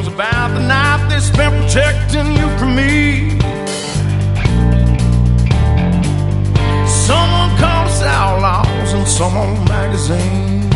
songs about the night they spent protecting you from me. Someone called us outlaws in some old magazine.